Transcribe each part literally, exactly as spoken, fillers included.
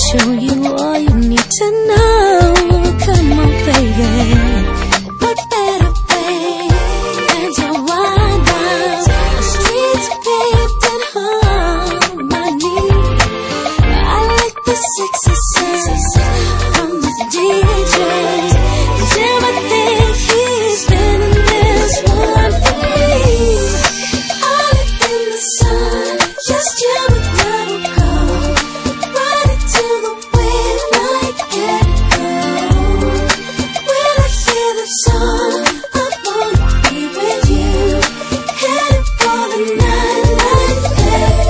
show you all you need to know. Come on, baby. What better way than to wind down the streets paved in harmony? I like the sexy sound from the D J. Cause everything he's been in this one way. All up in the sun, just you and I will go. Ride it to the wind like get go. When I hear the song, I wanna be with you. Headed for the night like get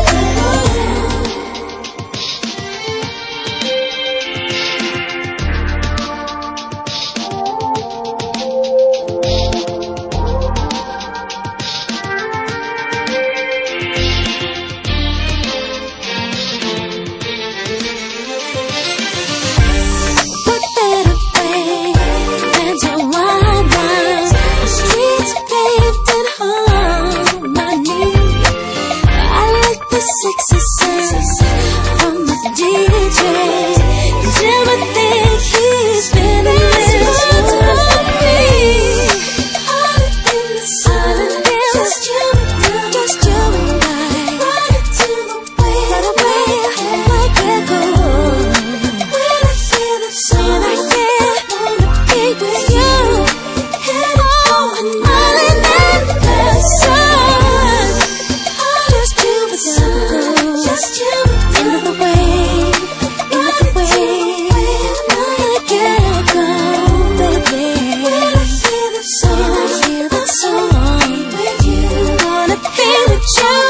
What better way than to wind down the streets paved in harmony? I like the sexy sound from the D J. Cause everything he's been in this one me. All up in the sun, just you and I, just you and I. Ride it to the wind, like echo. When I hear the song, I wanna be with you. Headed for a night in the sun. Just you and I, just you and I. Into the wave, into the wave, like echo, baby. When I hear the song, I hear the song with you. Wanna be with you.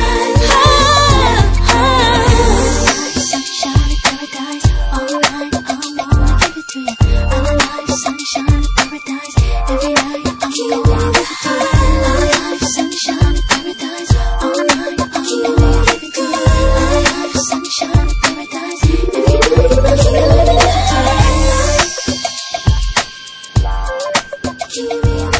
Ah, ah. Sunshine in paradise, all night, I'm gonna give it to you. All night, sunshine in paradise, every night, I'm gonna give it to you. All night, sunshine in paradise, all night, I'm gonna give it to you. All night, sunshine in paradise, every night, I'm gonna give it to you. Give me